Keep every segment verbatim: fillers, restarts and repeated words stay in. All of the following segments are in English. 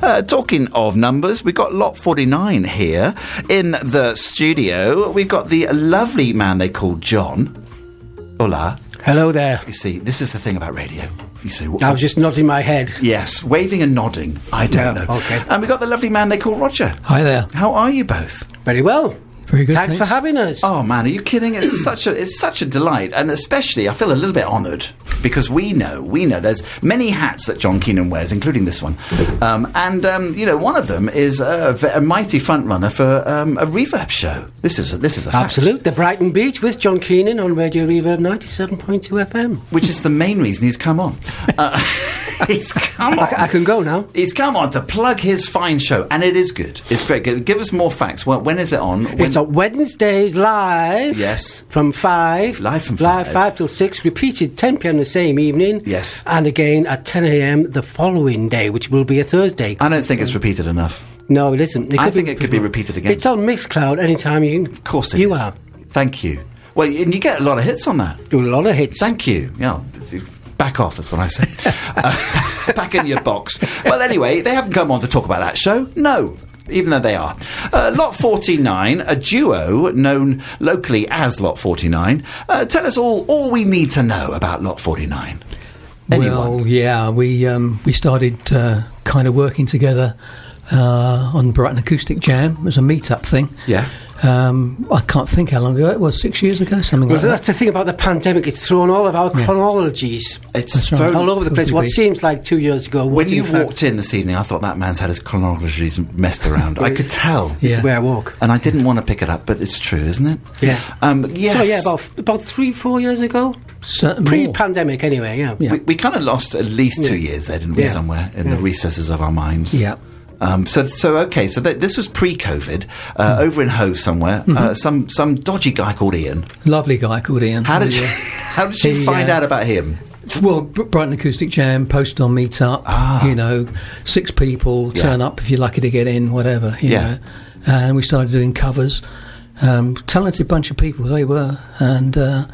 Uh, talking of numbers, we've got Lot forty-nine here in the studio. We've got the lovely man they call John. Hola. Hello there. You see, this is the thing about radio. You see, I was just nodding my head. Yes, waving and nodding. I don't Yeah, know. okay. And we've got the lovely man they call Roger. Hi there. How are you both? Very well. Very good. Thanks, for having us. Oh man, are you kidding? It's such a it's such a delight, and especially I feel a little bit honoured because we know we know there's many hats that John Keenan wears, including this one, um, and um, you know one of them is a, a mighty front runner for um, a Reverb show. This is a, this is a fact. Absolute. The Brighton Beach with John Keenan on Radio Reverb ninety-seven point two F M, which is the main reason he's come on. Uh, he's come on. I, I can go now. He's come on to plug his fine show, and it is good. It's great. Give, give us more facts. Well, when is it on? When It's on Wednesdays live. Yes. From five. Live from live five. five till six. Repeated ten p.m. the same evening. Yes. And again at ten a.m. the following day, which will be a Thursday. I don't think it's repeated enough. No, it isn't. It I could think be, it could be repeated again. It's on Mixcloud anytime you can. Of course it you is. are. Thank you. Well, and you get a lot of hits on that. Do a lot of hits. Thank you. Yeah. Back off, that's what I say. uh, back in your box. Well, anyway, they haven't come on to talk about that show. No. Even though they are. Uh, Lot forty-nine, a duo known locally as Lot forty-nine. Uh, tell us all all we need to know about Lot forty-nine. Anyone? Well, yeah, we um, we started uh, kind of working together uh, on Brighton Acoustic Jam. It was a meet-up thing. Yeah. Um, I can't think how long ago it was, six years ago, something Well, like that. that's the thing about the pandemic. It's thrown all of our Yeah. chronologies It's right. very, all over the place. What seems like two years ago. when was you in fact- walked in this evening, I thought that man's had his chronologies messed around. I could tell. This is Yeah. where I walk. And I didn't want to pick it up, but it's true, isn't it? Yeah. Um, yes. So yeah, about about three, four years ago, Certain more. pre-pandemic, anyway. Yeah. Yeah. We, we kind of lost at least two Yeah. years there, didn't we, Yeah. somewhere in the Yeah. recesses of our minds? Yeah. Um, so, so okay, so th- this was pre-COVID, uh, over in Hove somewhere. Mm-hmm. Uh, some some dodgy guy called Ian. Lovely guy called Ian. How did He, you uh, how did you he, find uh, out about him? Well, Br- Brighton Acoustic Jam, post on Meetup, Ah. you know, six people, Yeah. turn up if you're lucky to get in, whatever, you Yeah. know. And we started doing covers. Um, talented bunch of people they were. And uh,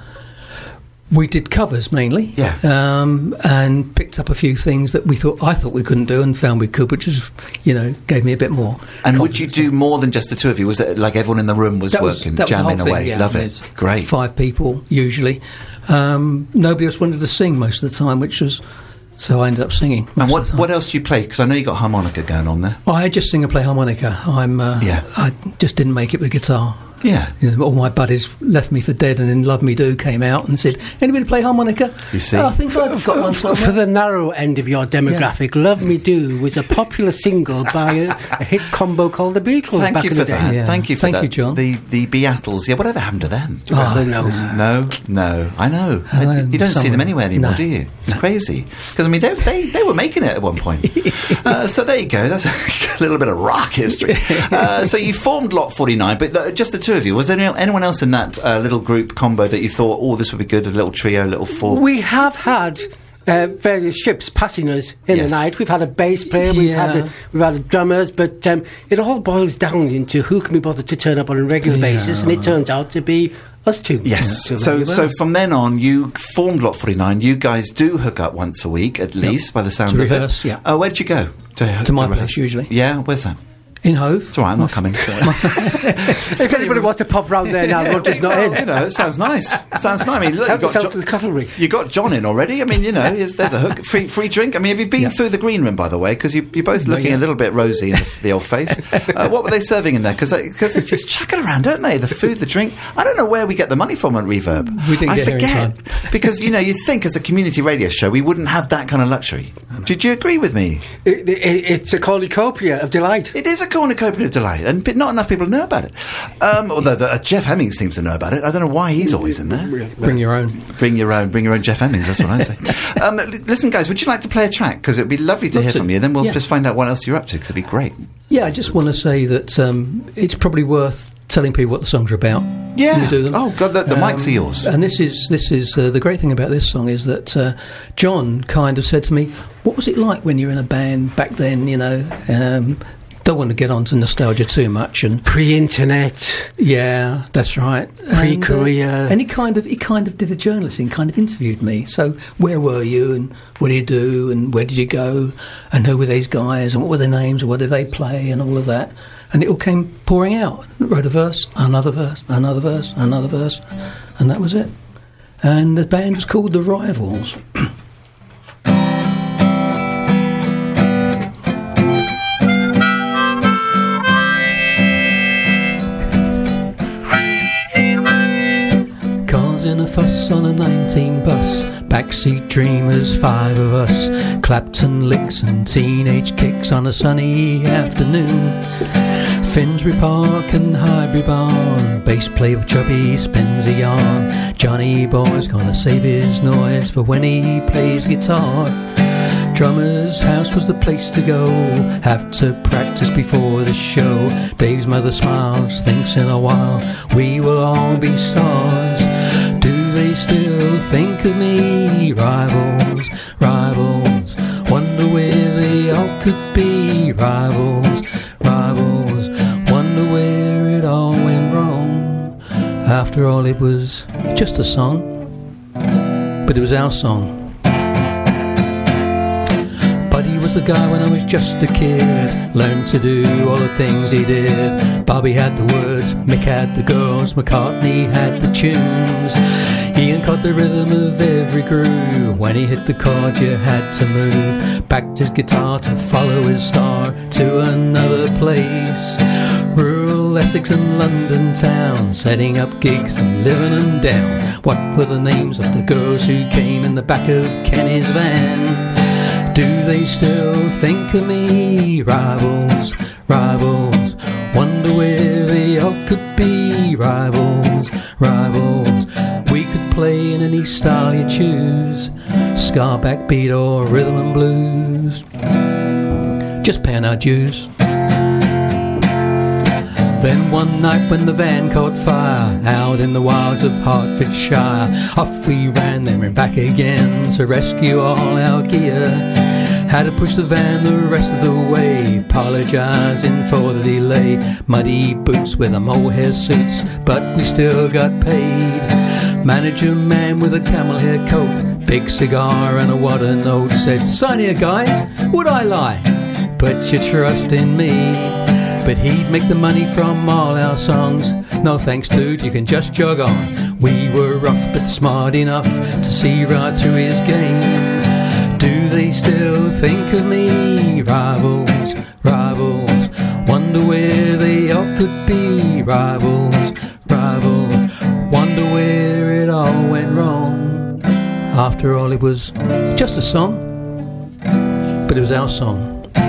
we did covers mainly. Yeah. Um, and picked up a few things that we thought, I thought we couldn't do and found we could, which is, you know, gave me a bit more. And would you confidence. do more than just the two of you? Was it like everyone in the room was That was- working, that was the jamming whole thing, away? yeah. Love There's it. Great. Five people, usually. Um, nobody else wanted to sing most of the time, which was... So I ended up singing. most And of what the time. what else do you play? Because I know you got harmonica going on there. I just sing and play harmonica. I'm. Uh, Yeah. I just didn't make it with guitar. Yeah. You know, all my buddies left me for dead, and then "Love Me Do" came out and said, "Anybody play harmonica?" You see? Oh, I think I've got one For, somewhere. for the narrow end of your demographic, "Love Me Do" was a popular single by a, a hit combo called the Beatles Thank back you in for the day. that. Yeah. Thank you for Thank that. you, John. The the Beatles. Yeah, whatever happened to them? Oh, who knows? No, no, I know. I know, you don't see them somewhere. anywhere anymore, No. do you? It's crazy. Because I mean, they, they they were making it at one point. uh, so there you go. That's a little bit of rock history. Uh, so you formed Lot forty-nine, but the, just the two of you. Was there any, anyone else in that uh, little group combo that you thought, oh, this would be good? A little trio, a little four. We have had uh, various ships passing us in Yes. the night. We've had a bass player, we've Yeah. had a, we've had drummers, but um, it all boils down into who can be bothered to turn up on a regular Yeah. basis, and it turns out to be us two. Yes. Yeah. So, Very so well. from then on, you formed Lot forty-nine. You guys do hook up once a week, at least, by the sound To of reverse, it. yeah. Oh, where'd you go? To, To my rehearse? place, usually. Yeah, where's that? In Hove. It's all right, I'm not coming. if anybody wants to pop round there now, Roger's not Well, in. you know, it sounds nice. Sounds nice. I mean, look, you Help got, yourself jo- to the cutlery. you got John in already. I mean, you know, is- there's a hook. Free, free drink. I mean, have you been Yeah. through the green room, by the way? Because you, you're both looking yeah. a little bit rosy in the, the old face. Uh, what were they serving in there? Because they, 'cause they just chuck it around, don't they? The food, the drink. I don't know where we get the money from at Reverb. We didn't I get here in forget. time. Because, you know, you think as a community radio show, we wouldn't have that kind of luxury. Did you agree with me? It, it, it's a cornucopia of delight. It is a cornucopia of delight, and but not enough people know about it. Um, although the, uh, Jeff Hemmings seems to know about it. I don't know why he's always in there. Bring your own. Bring your own, bring your own Jeff Hemmings. That's what I say. um, l- listen, guys, would you like to play a track? Because it'd be lovely to Love hear to. from you. Then we'll Yeah. just find out what else you're up to. Because it'd be great. Yeah, I just want to say that um, it's probably worth telling people what the songs are about. Yeah. when we do them. Oh God, the, the Um, mics are yours. And this is this is uh, the great thing about this song is that uh, John kind of said to me, "What was it like when you were in a band back then? You know, um, don't want to get on to nostalgia too much. And pre-internet, yeah, that's right. Pre-career, and, uh, and he kind of he kind of did a journalist and kind of interviewed me. So where were you, and what did you do, and where did you go, and who were these guys, and what were their names, and what did they play, and all of that. And it all came pouring out. Wrote a verse, another verse, another verse, another verse, and that was it. And the band was called The Rivals. Cars in a fuss on a nineteen bus, backseat dreamers, five of us, Clapton licks and teenage kicks on a sunny afternoon. Finsbury Park and Highbury Barn, bass player with Chubby spins a yarn. Johnny Boy's gonna save his noise for when he plays guitar. Drummer's house was the place to go, have to practice before the show. Dave's mother smiles, thinks in a while we will all be stars. Do they still think of me? Rivals, rivals, wonder where they all could be. Rivals, rivals, wonder where it all went wrong. After all, it was just a song, but it was our song. Buddy was the guy when I was just a kid, learned to do all the things he did. Bobby had the words, Mick had the girls, McCartney had the tunes. Ian caught the rhythm of every groove. When he hit the chord you had to move, backed his guitar to follow his star to another place. Rural Essex and London town, setting up gigs and living them down. What were the names of the girls who came in the back of Kenny's van? Do they still think of me? Rivals, rivals, wonder where they all could be. Rivals, rivals, we could play in any style you choose, ska, backbeat or rhythm and blues, just paying our dues. Then one night when the van caught fire out in the wilds of Hertfordshire, off we ran, then ran back again to rescue all our gear. Had to push the van the rest of the way, apologising for the delay. Muddy boots with a mohair suits, but we still got paid. Manager man with a camel hair coat, big cigar and a water note, said, "Sign here guys, would I lie? Put your trust in me." But he'd make the money from all our songs. No thanks dude, you can just jog on. We were rough but smart enough to see right through his game. Do they still think of me? Rivals, rivals, wonder where they all could be. Rivals, rivals, wonder where it all went wrong. After all, it was just a song, but it was our song.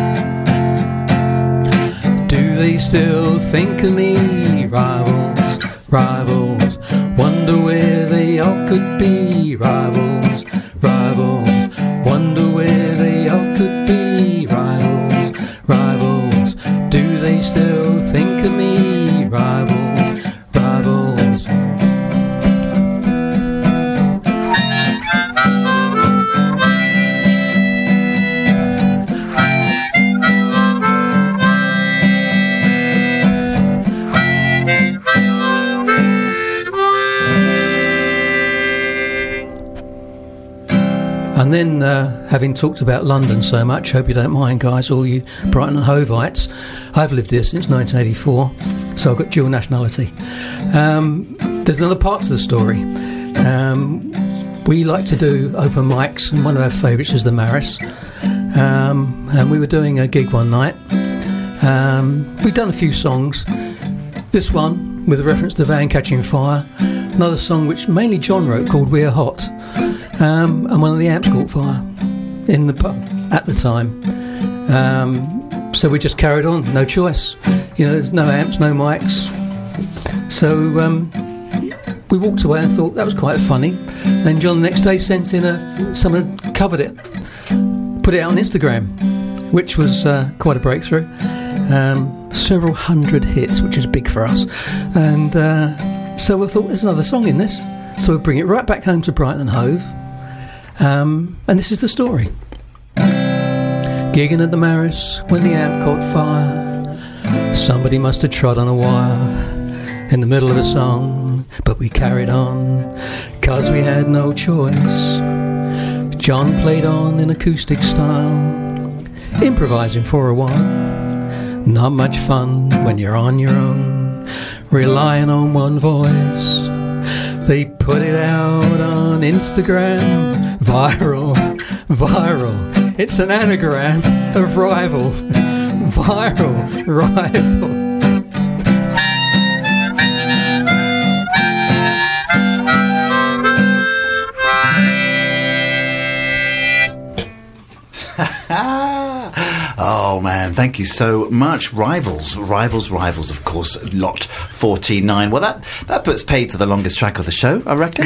Do they still think of me? Rivals, rivals, wonder where they all could be. Rivals, rivals, wonder where they all could be. Rivals, rivals, do they still think of me? Rivals, rivals. And then, uh, having talked about London so much, hope you don't mind, guys, all you Brighton and Hovites. I've lived here since nineteen eighty-four, so I've got dual nationality. Um, there's another part to the story. Um, we like to do open mics, and one of our favourites is the Maris. Um, and we were doing a gig one night. Um, we'd done a few songs. This one, with a reference to Van Catching Fire. Another song which mainly John wrote called We're Hot. Um, and one of the amps caught fire in the pub at the time. Um, so we just carried on, no choice. You know, there's no amps, no mics. So um, we walked away and thought that was quite funny. Then John the next day sent in a, someone had covered it, put it out on Instagram, which was uh, quite a breakthrough. Um, several hundred hits, which is big for us. And uh, so we thought there's another song in this. So we'll bring it right back home to Brighton and Hove. Um, and this is the story. Gigging at the Maris when the amp caught fire. Somebody must have trod on a wire in the middle of a song, but we carried on, 'cause we had no choice. John played on in acoustic style, improvising for a while. Not much fun when you're on your own, relying on one voice. They put it out on Instagram, viral, viral. It's an anagram of rival, viral, rival. Oh man, thank you so much. Rivals, rivals, rivals, of course, lot forty-nine. Well, that, that puts paid to the longest track of the show, I reckon.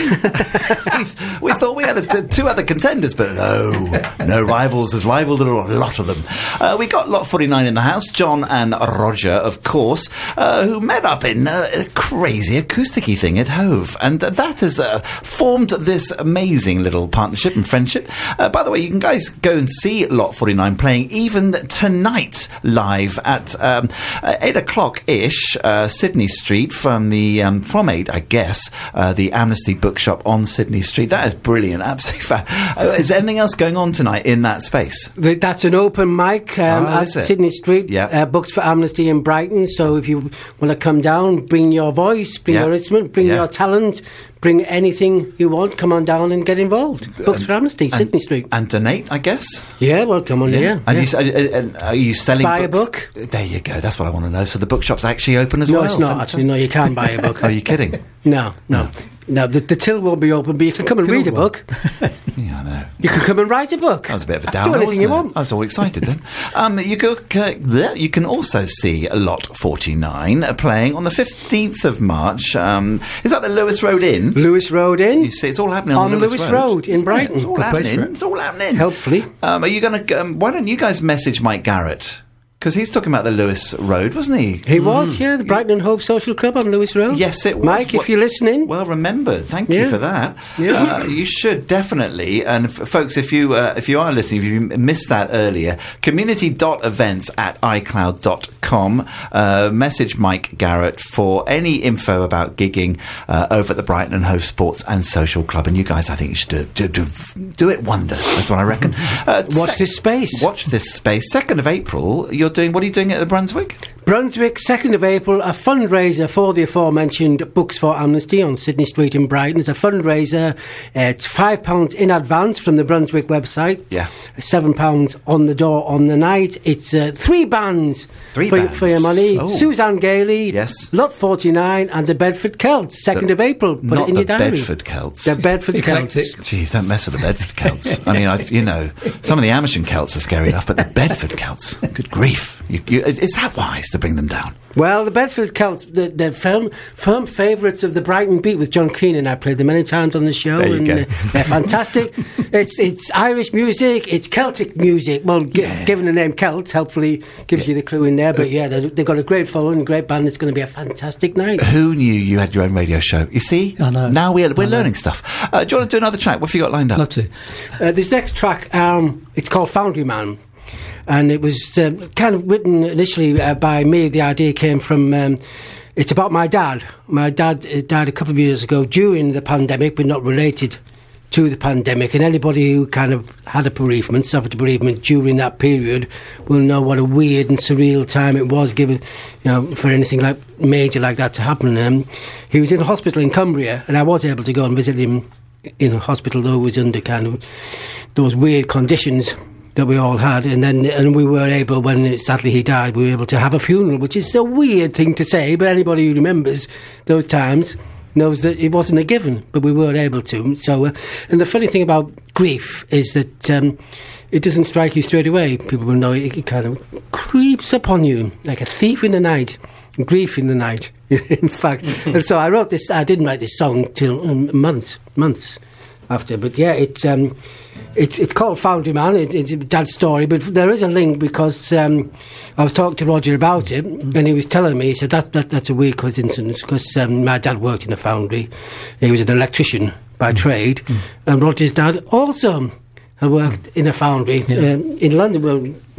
we, we thought we had a t- two other contenders, but no, no rivals has rivaled a lot of them. Uh, we got lot forty-nine in the house, John and Roger, of course, uh, who met up in uh, a crazy acoustic-y thing at Hove. And uh, that has uh, formed this amazing little partnership and friendship. Uh, by the way, you can guys go and see lot forty-nine playing even tonight live at um, eight o'clock-ish, uh, Sydney Street, from the um, from eight, I guess, uh, the Amnesty Bookshop on Sydney Street. That is brilliant, absolutely fab. Uh, is there anything else going on tonight in that space? That's an open mic um, Oh, at is it? Sydney Street, Yeah. uh, Books for Amnesty in Brighton. So if you want to come down, bring your voice, bring Yeah. your instrument, bring Yeah. your talent, bring anything you want, come on down and get involved. Books for Amnesty, And- Sydney Street. And donate, I guess. Yeah, well, come on here. And yeah. you, s- uh, uh, are you selling Buy a books? book. There you go. That's what I want to know. So the bookshop's actually open as No, well? it's not actually. No, you can't buy a book. Are you kidding? No, no. No, the, the till won't be open, but you can come and Till read a won't. book. Yeah, I know. You can come and write a book. That was a bit of a Do downer, anything wasn't you it? want. I was all excited then. Um, you, go, uh, you can also see Lot forty-nine uh, playing on the fifteenth of March. Um, is that the Lewis Road Inn? Lewis Road Inn. You see, it's all happening on, On Lewis, Lewis Road in Isn't it? Brighton. It's all Good place happening. for it. It's all happening. Hopefully. Um, are you going to? Um, why don't you guys message Mike Garrett? Because he's talking about the Lewis Road, wasn't he? He was, yeah, the Brighton and Hove Social Club on Lewis Road. Yes, it was. Mike, What- if you're listening. Well remembered. Thank you Yeah. for that. Yeah. Uh, you should definitely. And f- folks, if you uh, if you are listening, if you missed that earlier, community dot events at i cloud dot com. Uh, message Mike Garrett for any info about gigging uh, over at the Brighton and Hove Sports and Social Club. And you guys, I think you should do do, do, do it wonder. That's what I reckon. Uh, Watch sec- this space. Watch this space. Second of April. You're doing. What are you doing at the Brunswick? Brunswick, second of April, a fundraiser for the aforementioned Books for Amnesty on Sydney Street in Brighton. It's a fundraiser. Uh, it's five pounds in advance from the Brunswick website. Yeah. seven pounds on the door on the night. It's uh, three bands, Three for, bands. for your money. Oh. Suzanne Gailey, Yes. Lot forty-nine, and the Bedford Celts, second The- of April. Put not it in the your diary. Bedford Celts. The Bedford Celts. Eclectic. Jeez, don't mess with the Bedford Celts. I mean, I, you know, some of the Amersham Celts are scary enough, but the Bedford Celts, good grief. You, you, is is that wise to bring them down? Well, the Bedford Celts, the, they're firm, firm favourites of the Brighton Beat with John Keenan. I played them many times on the show. There you and go. Uh, they're fantastic. it's it's Irish music, it's Celtic music. Well, g- Yeah. given the name Celts, hopefully gives you the clue in there. But yeah, they- they've got a great following, a great band. It's going to be a fantastic night. Who knew you had your own radio show? You see? I know. Now we're, we're I know. learning stuff. Uh, do you want to do another track? What have you got lined up? Love to. Uh, this next track, um, it's called Foundry Man. And it was um, kind of written initially uh, by me. The idea came from, um, it's about my dad. My dad uh, died a couple of years ago during the pandemic, but not related to the pandemic. And anybody who kind of had a bereavement, suffered a bereavement during that period, will know what a weird and surreal time it was, given, you know, for anything like major like that to happen. Um, he was in a hospital in Cumbria, and I was able to go and visit him in a hospital, though he was under kind of those weird conditions that we all had, and then and we were able, when sadly he died, we were able to have a funeral, which is a weird thing to say, but anybody who remembers those times knows that it wasn't a given, but we were able to. So, uh, and the funny thing about grief is that um, it doesn't strike you straight away. People will know it, it kind of creeps upon you like a thief in the night, grief in the night, in fact. And so I wrote this, I didn't write this song till um, months, months after, but yeah, it's um, it's it's called Foundry Man. It, it's Dad's story, but there is a link because um, I was talking to Roger about it, and he was telling me, he said that, that that's a weird coincidence because um, my dad worked in a foundry. He was an electrician by mm. trade, mm. and Roger's dad also had worked in a foundry Yeah. um, in London. Well, no,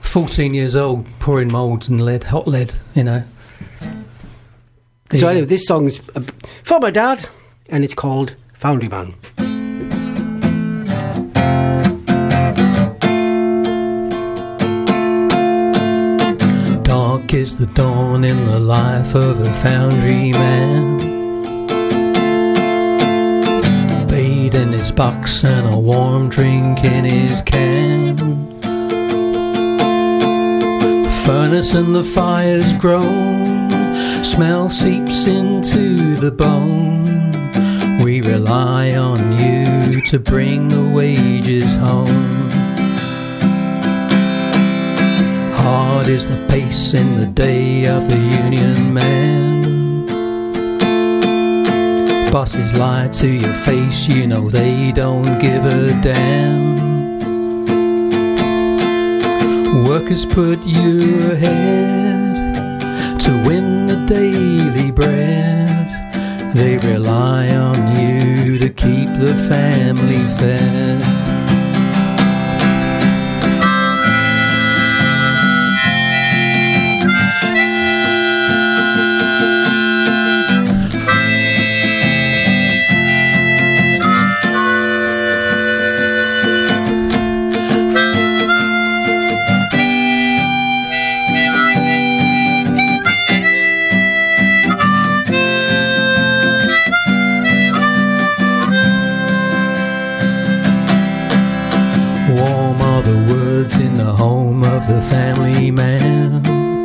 fourteen years old, pouring mould and lead, hot lead, you know. So Yeah. anyway, this song's uh, for my dad, and it's called Foundry Man. Dark is the dawn in the life of a foundry man, bathed in his box and a warm drink in his can. The furnace and the fire's grown, smell seeps into the bone. We rely on you to bring the wages home. Hard is the pace in the day of the union man. Bosses lie to your face, you know they don't give a damn. Workers put you ahead to win the daily bread. They rely on you to keep the family fed. Warm are the words in the home of the family man.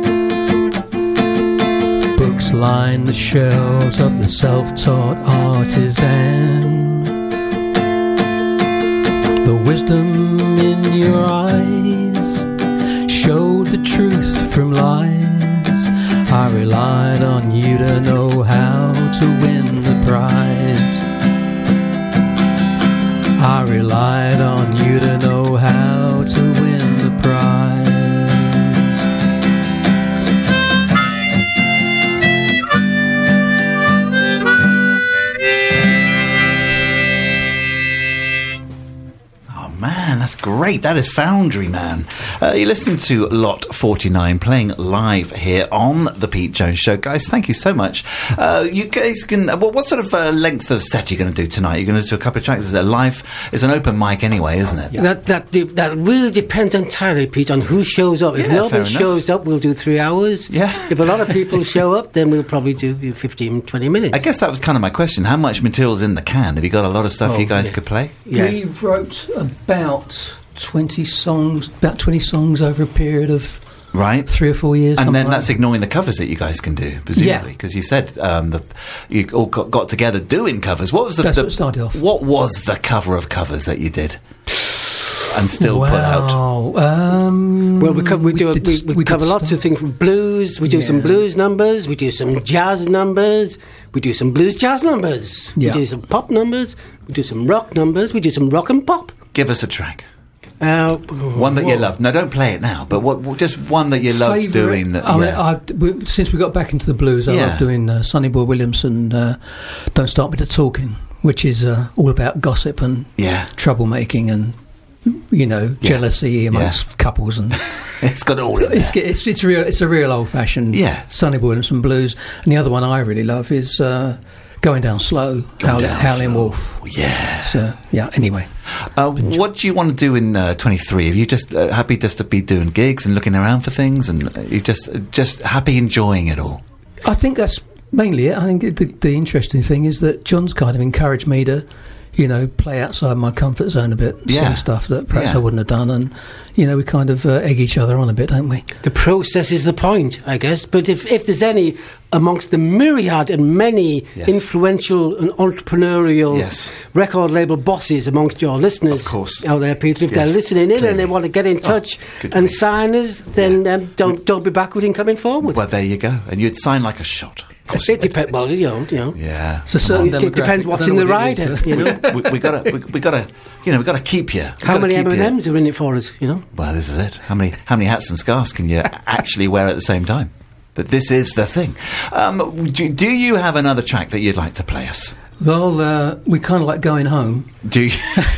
Books line the shelves of the self-taught artisan. The wisdom in your eyes showed the truth from lies. I relied on you to know how to win the prize. I relied on you to know how to win the prize. Oh man, that's great. That is Foundry Man. Uh, you're listening to Lot forty-nine playing live here on the Pete Jones Show. Guys, thank you so much. Uh, you guys can... Uh, what, what sort of uh, length of set are you going to do tonight? You're going to do a couple of tracks? Is it live? It's an open mic anyway, isn't it? That that de- that really depends entirely, Pete, on who shows up. If Yeah, fair nobody enough. shows up, we'll do three hours. Yeah. If a lot of people show up, then we'll probably do fifteen, twenty minutes. I guess that was kind of my question. How much material's in the can? Have you got a lot of stuff Oh, you guys yeah. could play? Yeah. We wrote about twenty songs, about twenty songs over a period of Right. three or four years. And something then like that's that. ignoring the covers that you guys can do, presumably, because you said um, the, you all got, got together doing covers. What was the, That's the what started off. What was the cover of covers that you did and still put out? Wow. Um, Well, we, co- we, do a, did we, s- we, did cover lots stuff. of things from blues. We do some Yeah. blues numbers. We do some jazz numbers. We do some blues jazz numbers. Yeah. We do some pop numbers. We do some rock numbers. We do some rock and pop. Give us a track. Uh, One that you love. No, don't play it now, but what, what- just one that you loved Favourite- doing. That, I mean, yeah. I've, we, since we got back into the blues, I Yeah. love doing uh, Sonny Boy Williamson, uh, Don't Start Me to Talking, which is uh, all about gossip and yeah. troublemaking and, you know, Yeah. jealousy amongst couples. And It's got all of it's, it. it's, it's, real, it's a real old-fashioned Yeah. Sonny Boy Williamson blues. And the other one I really love is uh, Going Down Slow, Howl- Down Howlin' Slow. Wolf. Yeah. So, yeah, anyway. Uh, what do you want to do in uh, twenty-three? Are you just uh, happy just to be doing gigs and looking around for things, and uh, you just just happy enjoying it all? I think that's mainly it. I think the, the interesting thing is that John's kind of encouraged me to, you know, play outside my comfort zone a bit, Yeah. sing stuff that perhaps Yeah. I wouldn't have done, and you know, we kind of uh, egg each other on a bit, don't we? the process is the point, I guess. But if, if there's any amongst the myriad and many Yes. influential and entrepreneurial Yes. record label bosses amongst your listeners Of course. out there, Peter, if Yes, they're listening in clearly. and they want to get in touch good and point. sign us, then um, don't don't be backward in coming forward. Well, there you go, and you'd sign like a shot. Of course you It depends. Well, you know, you know. would. Yeah. It's a certain It d- depends demographic. what's I don't in the know what it is, rider, but- you know. we, we gotta, we, we gotta, you know, we gotta keep you. We How gotta many keep M and you- M's are in it for us, you know? Well, this is it. How many, how many hats and scarves can you actually wear at the same time? But this is the thing. Um, do, do you have another track that you'd like to play us? Well, uh, we kind of like Going Home. Do you?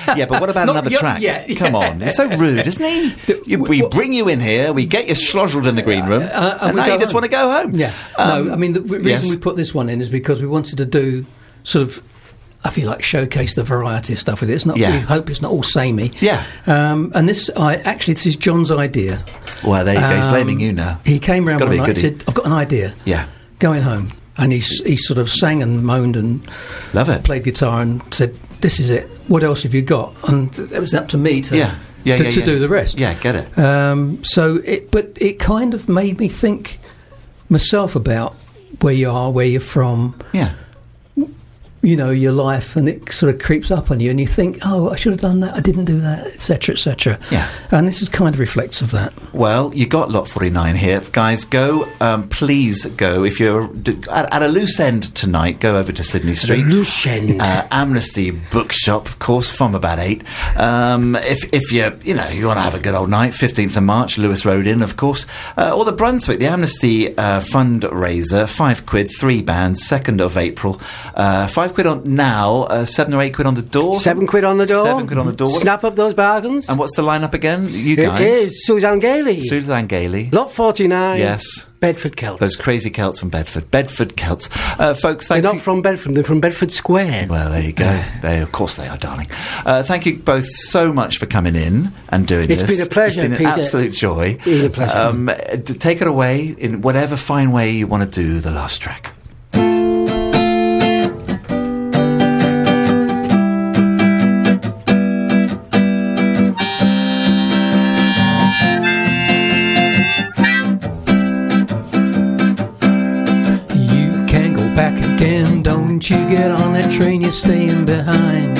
Yeah, but what about Not another yet- track? yeah, Come yeah. on, it's so rude, isn't he? You, we bring you in here, we get you schlozzled in the green room, Uh, and, we now go you just home. want to go home. Yeah. Um, no, I mean, the w- reason yes. we put this one in is because we wanted to do sort of, I feel like, showcase the variety of stuff with it. It's not, Yeah. we hope it's not all samey. Yeah. Um, and this, I actually, this is John's idea. Well, there you go. He's Um, blaming you now. He came It's round gotta one be a night and goodie. said, I've got an idea. Yeah. Going home. And he, s- he sort of sang and moaned and Love it. played guitar and said, this is it. What else have you got? And it was up to me to, Yeah. Yeah, to, yeah, to yeah. do the rest. Yeah, get it. Um, so, it, but it kind of made me think myself about where you are, where you're from, Yeah. you know, your life, and it sort of creeps up on you, and you think, oh, I should have done that, I didn't do that, et cetera, et cetera. Yeah. And this is kind of reflects of that. Well, you got Lot forty-nine here. Guys, go, um, please go. If you're d- at, at a loose end tonight, go over to Sydney Street. loose end. Uh, Amnesty Bookshop, of course, from about eight. Um, if, if you, you know, you want to have a good old night, fifteenth of March, Lewis Road Inn, of course. Uh, or the Brunswick, the Amnesty uh, fundraiser, five quid, three bands, second of April. Uh, five quid on now, uh, seven or eight quid on the door. Seven quid on the door. Seven quid on the door. What's- Snap up those bargains. And what's the lineup again? You It guys. is Suzanne Gailey. Suzanne Gailey. Lot forty-nine. Yes. Bedford Celts. Those crazy Celts from Bedford. Bedford Celts. Uh, folks, They're thank not you. from Bedford, they're from Bedford Square. Well, there you go. They, of course they are, darling. Uh, thank you both so much for coming in and doing It's this. been a pleasure, It's been an Peter. absolute joy. It's been a pleasure. Um, d- take it away in whatever fine way you want to do the last track. You can go back again, don't you get on that train, you're staying behind.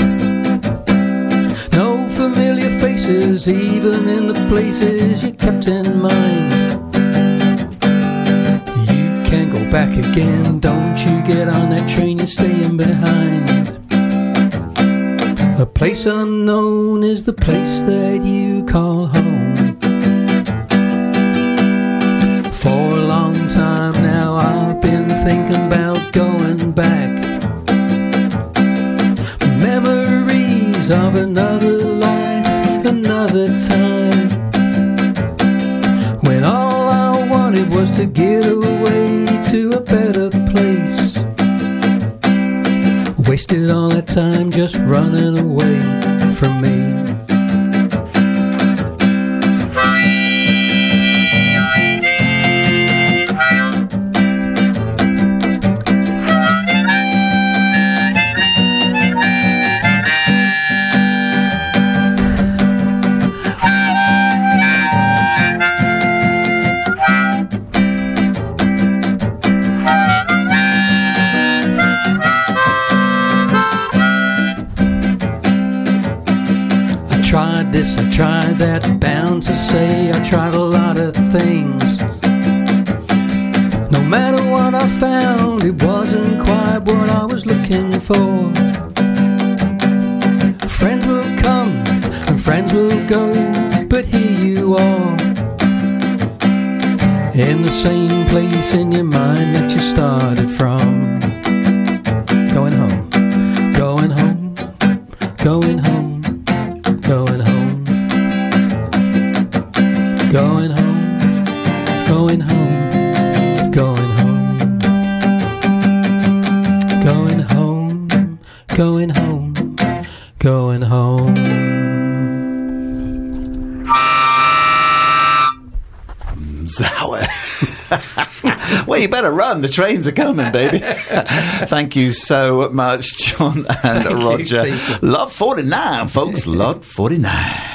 No familiar faces, even in the places you kept in mind. You can go back again, don't you get on that train, you're staying behind. A place unknown is the place that you call home. For a long time now I've been thinking about going back. Memories of another life, another time, when all I wanted was to get away to a better place. Wasted all that time just running away from me. I tried this, I tried that, bound to say I tried a lot of things. No matter what I found, it wasn't quite what I was looking for. Friends will come and friends will go, but here you are, in the same place in your mind that you started from. Going home, going home, going home, going home, going home, going home, going home, going home, going home, going home. Zower. Well, you better run. The trains are coming, baby. Thank you so much, John and Thank you, Roger. Peter. Lot forty-nine, folks. Lot forty-nine.